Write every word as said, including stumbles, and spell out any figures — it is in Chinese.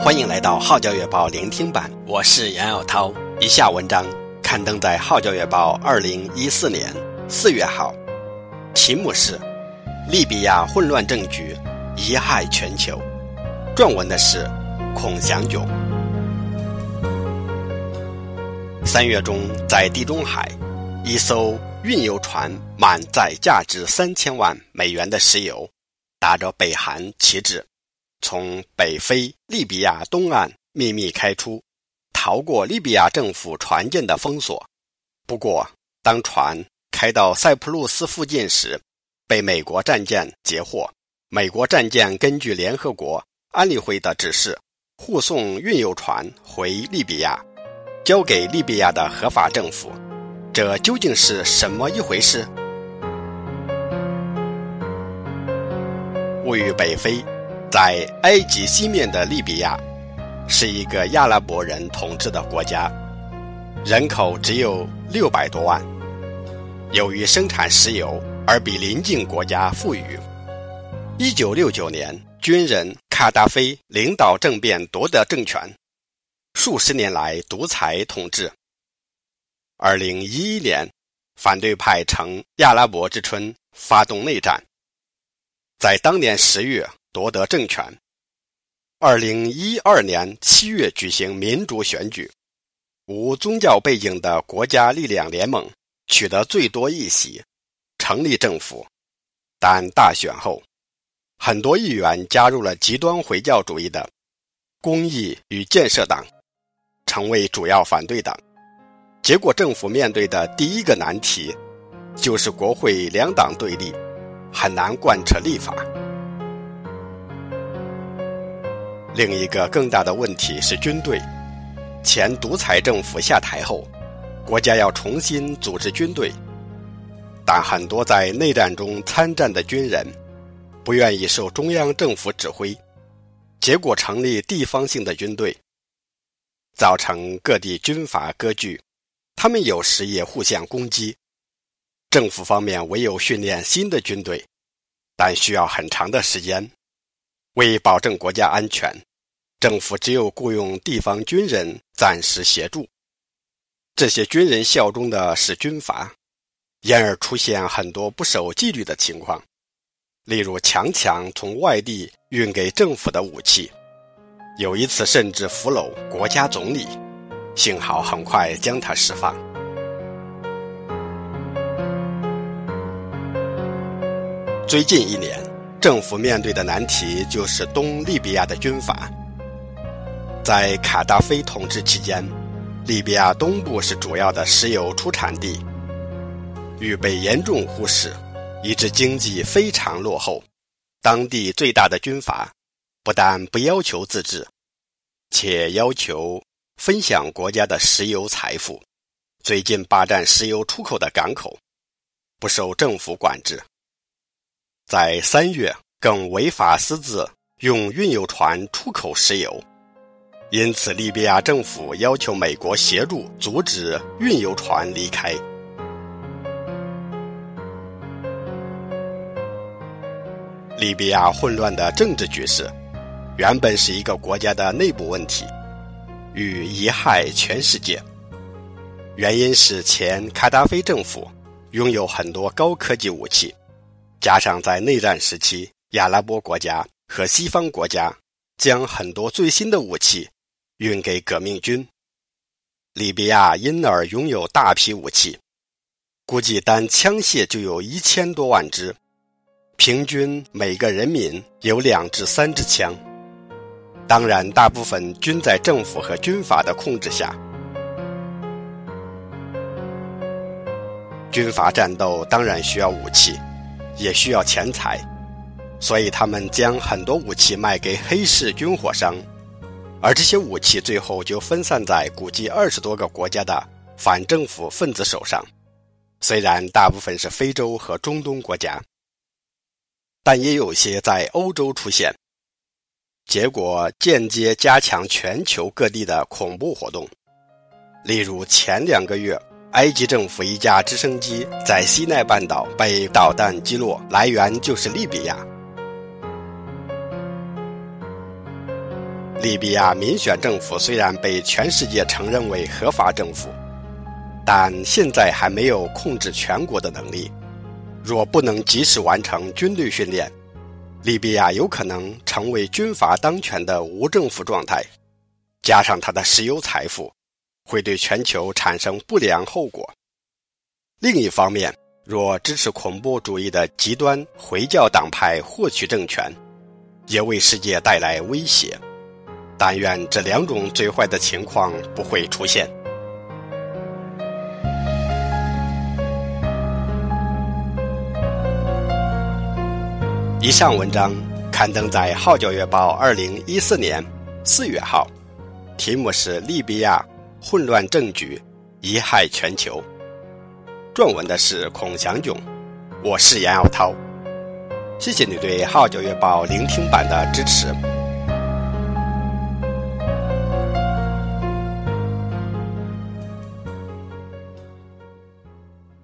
欢迎来到号角月报聆听版，我是杨晓涛。以下文章刊登在号角月报二零一四年四月号，题目是利比亚混乱政局贻害全球，撰文的是孔祥炯。三月中，在地中海，一艘运油船满载价值三千万美元的石油，打着北韩旗帜，从北非利比亚东岸秘密开出，逃过利比亚政府船舰的封锁。不过，当船开到塞浦路斯附近时，被美国战舰截获。美国战舰根据联合国安理会的指示，护送运油船回利比亚，交给利比亚的合法政府。这究竟是什么一回事？位于北非，在埃及西面的利比亚是一个阿拉伯人统治的国家，人口只有六百多万。由于生产石油而比邻近国家富裕。一九六九年，军人卡达菲领导政变夺得政权，数十年来独裁统治。二零一一年，反对派乘阿拉伯之春发动内战，在当年十月夺得政权。二零一二年七月举行民主选举，无宗教背景的国家力量联盟取得最多议席，成立政府。但大选后，很多议员加入了极端回教主义的公益与建设党，成为主要反对党。结果政府面对的第一个难题就是国会两党对立，很难贯彻立法。另一个更大的问题是军队。前独裁政府下台后，国家要重新组织军队，但很多在内战中参战的军人不愿意受中央政府指挥，结果成立地方性的军队，造成各地军阀割据，他们有时也互相攻击。政府方面唯有训练新的军队，但需要很长的时间。为保证国家安全，政府只有雇佣地方军人暂时协助。这些军人效忠的是军阀，因而出现很多不守纪律的情况，例如强抢从外地运给政府的武器，有一次甚至俘虏国家总理，幸好很快将他释放。最近一年，政府面对的难题就是东利比亚的军阀。在卡达菲统治期间，利比亚东部是主要的石油出产地，预被严重忽视，以致经济非常落后。当地最大的军阀不但不要求自治，且要求分享国家的石油财富，最近霸占石油出口的港口，不受政府管制。在三月，更违法私自用运油船出口石油，因此利比亚政府要求美国协助阻止运油船离开。利比亚混乱的政治局势原本是一个国家的内部问题，与贻害全世界。原因是前卡达菲政府拥有很多高科技武器，加上在内战时期，阿拉伯国家和西方国家将很多最新的武器运给革命军，利比亚因而拥有大批武器，估计单枪械就有一千多万支，平均每个人民有两至三支枪。当然，大部分均在政府和军阀的控制下。军阀战斗当然需要武器，也需要钱财，所以他们将很多武器卖给黑市军火商，而这些武器最后就分散在估计二十多个国家的反政府分子手上，虽然大部分是非洲和中东国家，但也有些在欧洲出现，结果间接加强全球各地的恐怖活动。例如前两个月，埃及政府一架直升机在西奈半岛被导弹击落，来源就是利比亚。 利比亚民选政府虽然被全世界承认为合法政府，但现在还没有控制全国的能力。若不能及时完成军队训练，利比亚有可能成为军阀当权的无政府状态，加上它的石油财富，会对全球产生不良后果。另一方面，若支持恐怖主义的极端回教党派获取政权，也为世界带来威胁。但愿这两种最坏的情况不会出现。以上文章刊登在《号角月报》二零一四年四月号，题目是《利比亚混乱政局贻害全球》，撰文的是孔祥炯，我是杨耀涛。谢谢你对《号角月报》聆听版的支持。